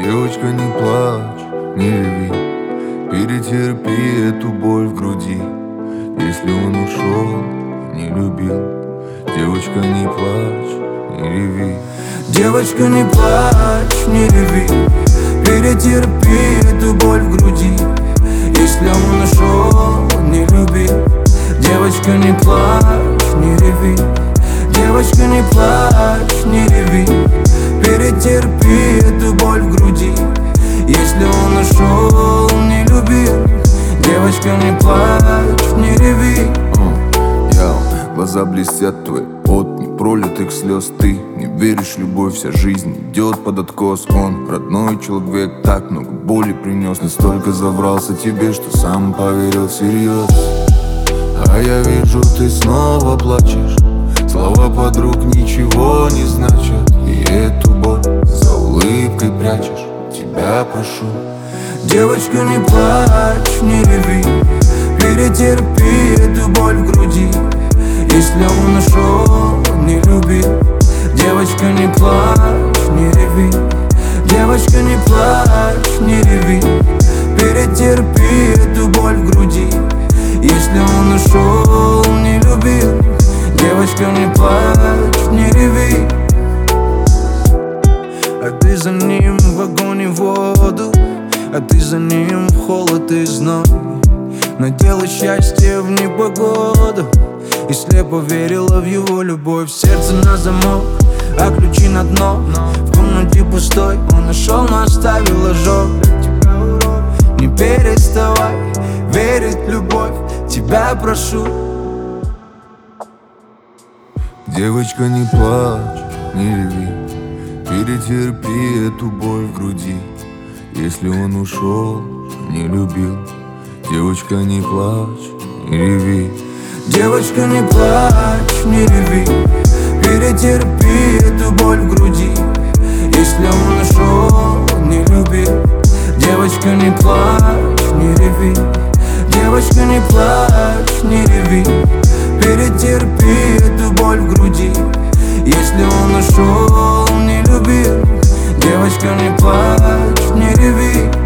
Девочка, не плачь, не реви, перетерпи эту боль в груди. Если он ушел, не любил. Девочка, не плачь, не реви. Девочка, не плачь, не реви, перетерпи эту боль в груди. Если он ушел, не любил. Девочка, не плачь, не реви. Девочка, не плачь, не реви, перетерпи эту боль в груди. Если он ушел, не любил. Девочка, не плачь, не реви. Глаза блестят твои от непролитых слез. Ты не веришь в любовь, вся жизнь идет под откос. Он родной человек, так много боли принес. Настолько заврался тебе, что сам поверил всерьез. А я вижу, ты снова плачешь. Слова подруг ничего не значат. И эту боль за улыбкой прячешь. Тебя прошу. Девочка, не плачь, не реви, перетерпи эту боль в груди. Если он ушел, не любил. Девочка, не плачь, не реви. Девочка, не плачь, не реви, перетерпи эту боль в груди. Если он ушел, не любил. Девочка, не плачь, не реви. А ты за ним в огонь и воду, а ты за ним в холод и зной. Надела счастье в непогоду и слепо верила в его любовь. Сердце на замок, а ключи на дно. В комнате пустой, он ушел, но оставил ожог. Не переставай верить в любовь, тебя прошу. Девочка, не плачь, не реви, перетерпи эту боль в груди. Если он ушел, не любил. Девочка, не плачь, не реви. Девочка, не плачь, не реви, перетерпи эту боль в груди. Если он ушел, не любил. Девочка, не плачь, не реви. Девочка, не плачь, не реви, перетерпи эту боль в груди. Если он ушел, не любил. Девочка, не плачь, не реви.